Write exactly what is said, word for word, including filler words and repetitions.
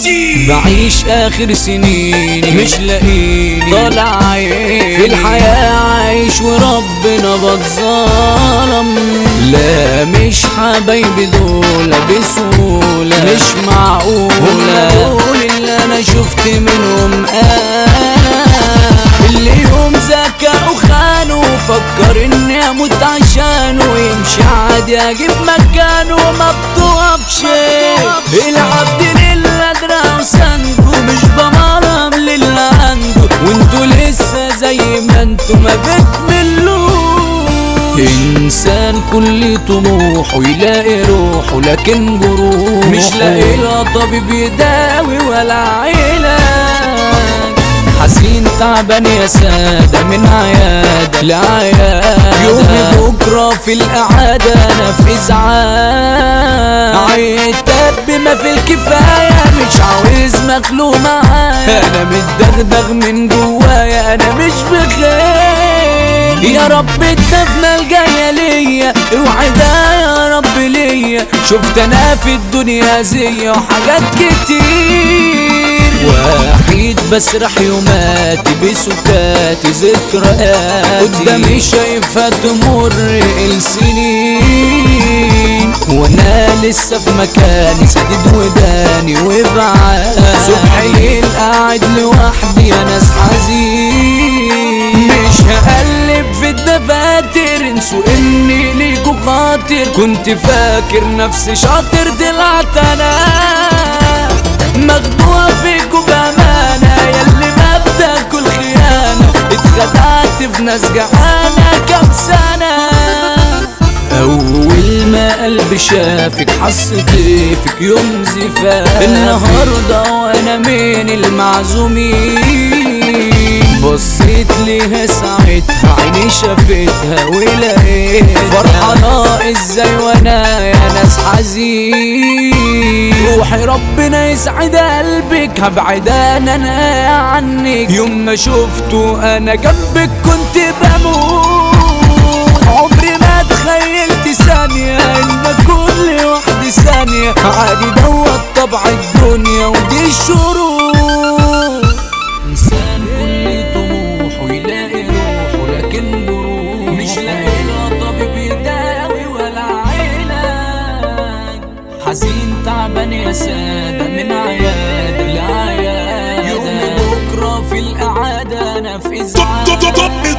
سي بعيش اخر سنيني مش لاقيني طالع عيني في الحياة عايش وربنا بتظلم. لا مش حبايبي دول بسهولة مش معقولة دول اللي انا شفت منهم انا اللي يوم ذكاء وخانه وفكر اني اموت عشانه يمشي عادي اجيب مكانه ما بتوقفش. العبد لله دراعه سنده مش بمرهم للي عنده وانتوا لسه زي ما انتوا ما بتملوش. انسان كل طموحه يلاقي روحه لكن جروحه مش لاقي لا طبيب يداوي ولا علاج. حزين تعبان يا سادة من عيادة لعيادة يومي بكرة في القعادة أنا في إزعاج. عيتك بما في الكفاية مش عاوز مخلوق معايا أنا متدغدغ من جوايا أنا مش بخير. يا رب الدفنة الجاية ليا اوعي ده يا رب ليا شفت أنا في الدنيا زي وحاجات كتير وحيد بسرح يوماتي بسكاتي ذكرياتي قدامي شايفها تمر السنين وانا لسه في مكاني سديد وداني وبعاد صبح ليل قاعد لوحدي يا ناس حزين. مش هقلب في الدفاتر انسوا اني ليكوا خاطر كنت فاكر نفسي شاطر طلعت انا مخدوع فيكوا بأمانة ياللي ما بتاكل خيانة اتخدعت في ناس جعانة كام سنة. أول ما قلبي شافك حس طيفك يوم زفاف النهاردة وأنا من المعزومين بصيت ليها ساعتها عيني شافتها ولقيت فرحانة ازاي وانا يا ناس حزين. روحي ربنا يسعد قلبك هبعد انا عنك يوم ما شفته انا جنبك كنت بموت. عمري ما تخيلت ثانية ان كل واحدة ثانية عادي دوت طبع الدنيا ودي الشروق. انسان كل طموحه يلاقي روحه لكن جروحه مش لاقي لا طبيب يداوي ولا علاج. حزين تعبان يا سادة من عيادة لعيادة يوم بكرة في القعادة انا في ازعاج.